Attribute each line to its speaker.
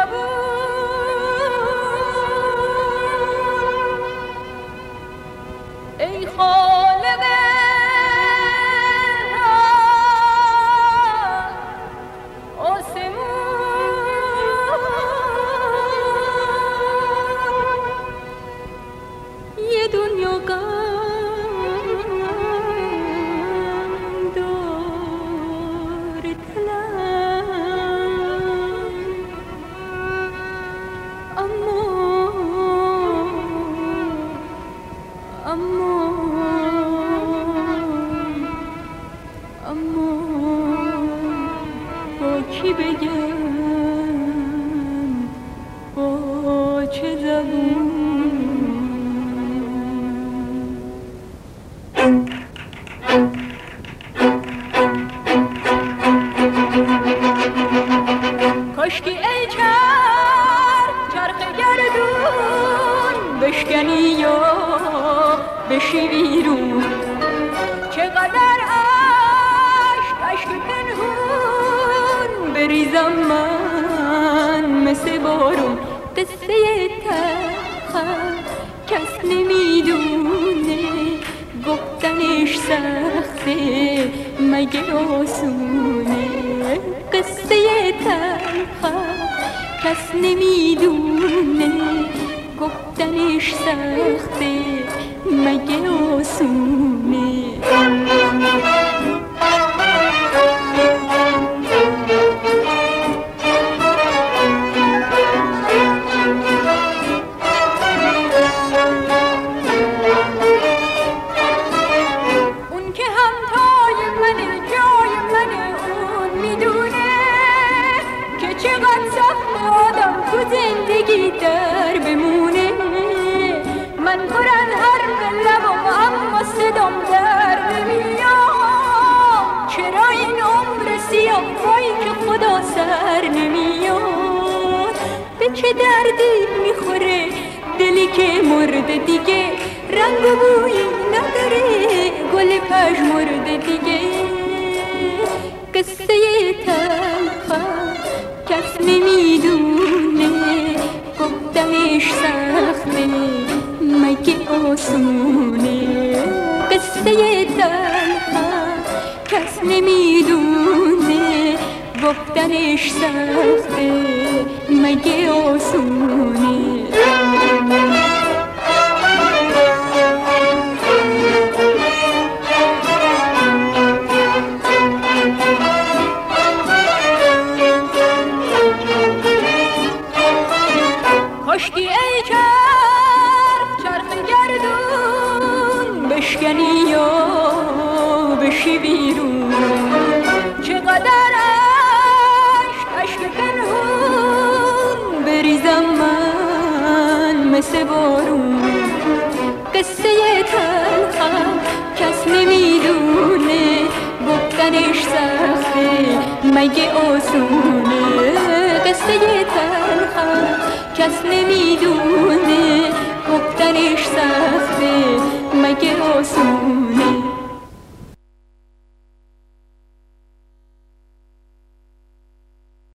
Speaker 1: ای خالق آسمون، یه دنیا غم داره دلم، اما با کی بگم، با چه زبون؟ کاشکی ای چرخ گردون بشکنی یا بشی بیرون، چقدر عشق پنهون بریزم من مثل بارون. قصه تلخم کس نمیدونه، گفتنش سخته مگه آسونه. قصه تلخم کس نمیدونه، گفتنش سخته مگه آسونه. اون که همتای منه، جای منه، اون میدونه که چقدر سخت آدم تو زندگی در بمونه. من پرن هر لبم اما صدام در نمیاد، چرا این عمر سیاه وای که خدا سر نمیاد. به چه دردی میخوره دلی که مرده دیگه، رنگ و بویی نداره گل پژمرده دیگه. قصه تلخم کس نمیدونه، گفتنش سخته مگه آسونه. قصه تلخم کس نمیدونه، گفتنش سخته مگه آسونه. کاشکی ای چرخ گردون بشکنی یا بشی بیرون، چقدر عشق پنهون بریزم من مثل بارون. قصه تلخم کس نمیدونه، گفتنش سخته مگه آسونه. قصه تلخم کس نمیدونه، گفتنش سخته